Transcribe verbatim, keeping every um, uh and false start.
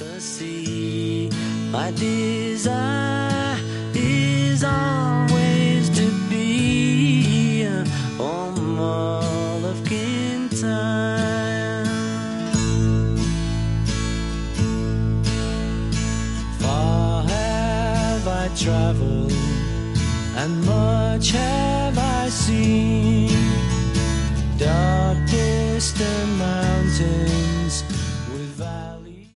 the sea. My desire is always to be on Mull of Kintyre. Far have I traveled, and much have I seen.